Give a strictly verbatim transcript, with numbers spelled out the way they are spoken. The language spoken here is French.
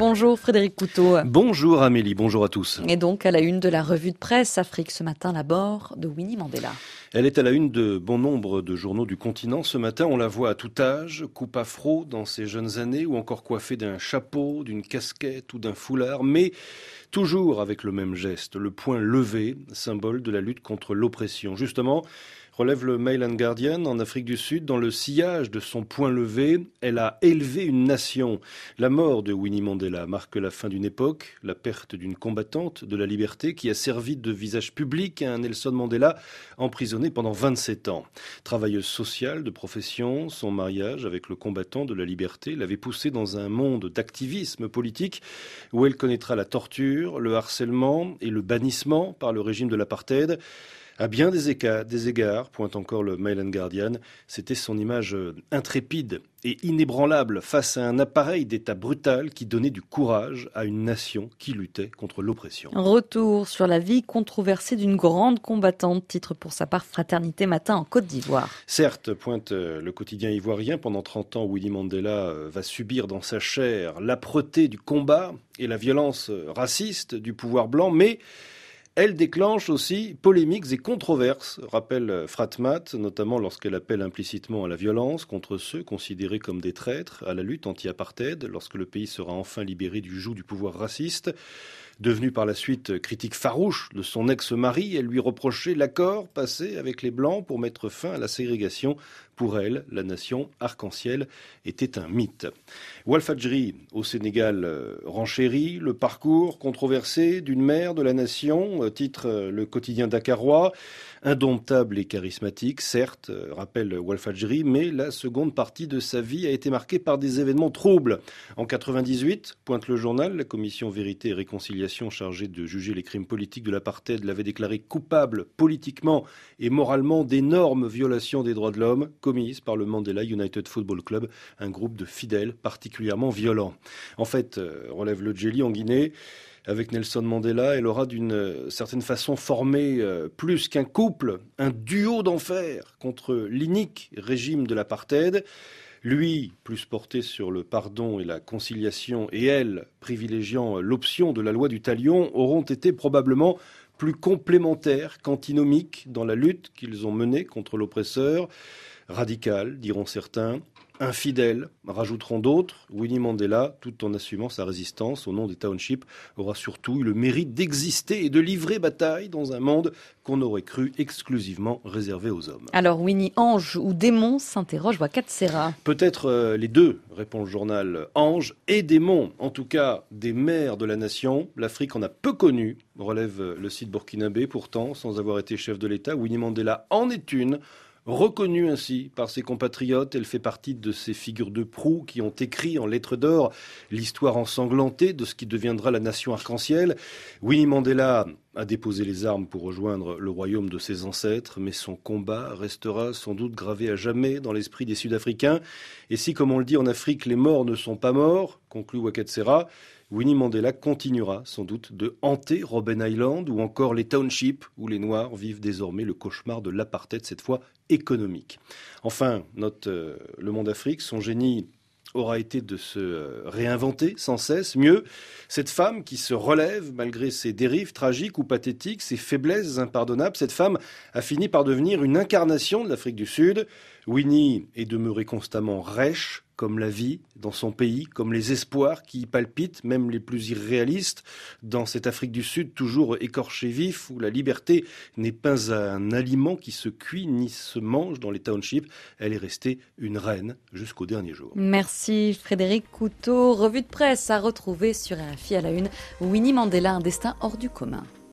Bonjour Frédéric Couteau. Bonjour Amélie, bonjour à tous. Et donc à la une de la revue de presse Afrique ce matin, la mort de Winnie Mandela. Elle est à la une de bon nombre de journaux du continent. Ce matin, on la voit à tout âge, coupe afro dans ses jeunes années ou encore coiffée d'un chapeau, d'une casquette ou d'un foulard, mais toujours avec le même geste, le poing levé, symbole de la lutte contre l'oppression. Justement, relève le Mail and Guardian, en Afrique du Sud, dans le sillage de son poing levé, elle a élevé une nation. La mort de Winnie Mandela marque la fin d'une époque, la perte d'une combattante de la liberté qui a servi de visage public à un Nelson Mandela emprisonné pendant vingt-sept ans. Travailleuse sociale de profession, son mariage avec le combattant de la liberté l'avait poussée dans un monde d'activisme politique où elle connaîtra la torture, le harcèlement et le bannissement par le régime de l'apartheid. À bien des égards, des égards, pointe encore le Mail and Guardian, c'était son image intrépide et inébranlable face à un appareil d'État brutal qui donnait du courage à une nation qui luttait contre l'oppression. Retour sur la vie controversée d'une grande combattante, titre pour sa part Fraternité Matin en Côte d'Ivoire. Certes, pointe le quotidien ivoirien, pendant trente ans, Winnie Mandela va subir dans sa chair l'âpreté du combat et la violence raciste du pouvoir blanc, mais elle déclenche aussi polémiques et controverses, rappelle Fratmat, notamment lorsqu'elle appelle implicitement à la violence contre ceux considérés comme des traîtres à la lutte anti-apartheid, lorsque le pays sera enfin libéré du joug du pouvoir raciste. Devenue par la suite critique farouche de son ex-mari, elle lui reprochait l'accord passé avec les Blancs pour mettre fin à la ségrégation. Pour elle, la nation arc-en-ciel était un mythe. Walfadjri, au Sénégal, euh, renchérit le parcours controversé d'une mère de la nation, euh, titre euh, le quotidien dakarois. Indomptable et charismatique, certes, euh, rappelle Walfadjri, mais la seconde partie de sa vie a été marquée par des événements troubles. En quatre-vingt-dix-huit, pointe le journal, la commission Vérité et Réconciliation chargée de juger les crimes politiques de l'apartheid l'avait déclaré coupable politiquement et moralement d'énormes violations des droits de l'homme commises par le Mandela United Football Club, un groupe de fidèles particulièrement violents. En fait, euh, relève le Djeli en Guinée, avec Nelson Mandela, elle aura d'une certaine façon formé euh, plus qu'un couple, un duo d'enfer contre l'inique régime de l'apartheid. Lui, plus porté sur le pardon et la conciliation, et elle, privilégiant l'option de la loi du talion, auront été probablement plus complémentaires qu'antinomiques dans la lutte qu'ils ont menée contre l'oppresseur. Radical, diront certains. Infidèle, rajouteront d'autres. Winnie Mandela, tout en assumant sa résistance au nom des townships, aura surtout eu le mérite d'exister et de livrer bataille dans un monde qu'on aurait cru exclusivement réservé aux hommes. Alors Winnie, ange ou démon, s'interroge Wakatsera. Peut-être euh, les deux, répond le journal. Ange et démon, en tout cas des mères de la nation. L'Afrique en a peu connu, relève le site burkinabé. Pourtant, sans avoir été chef de l'État, Winnie Mandela en est une. Reconnue ainsi par ses compatriotes, elle fait partie de ces figures de proue qui ont écrit en lettres d'or l'histoire ensanglantée de ce qui deviendra la nation arc-en-ciel. Winnie Mandela a déposé les armes pour rejoindre le royaume de ses ancêtres, mais son combat restera sans doute gravé à jamais dans l'esprit des Sud-Africains. Et si, comme on le dit en Afrique, les morts ne sont pas morts, conclut Wakatsera, Winnie Mandela continuera sans doute de hanter Robben Island ou encore les townships où les Noirs vivent désormais le cauchemar de l'apartheid, cette fois économique. Enfin, note euh, Le Monde Afrique, son génie aura été de se réinventer sans cesse. Mieux, cette femme qui se relève malgré ses dérives tragiques ou pathétiques, ses faiblesses impardonnables, cette femme a fini par devenir une incarnation de l'Afrique du Sud. Winnie est demeurée constamment rêche, comme la vie dans son pays, comme les espoirs qui y palpitent, même les plus irréalistes, dans cette Afrique du Sud toujours écorchée vif, où la liberté n'est pas un aliment qui se cuit ni se mange dans les townships. Elle est restée une reine jusqu'au dernier jour. Merci Frédéric Couteau. Revue de presse à retrouver sur R F I à la une. Winnie Mandela, un destin hors du commun.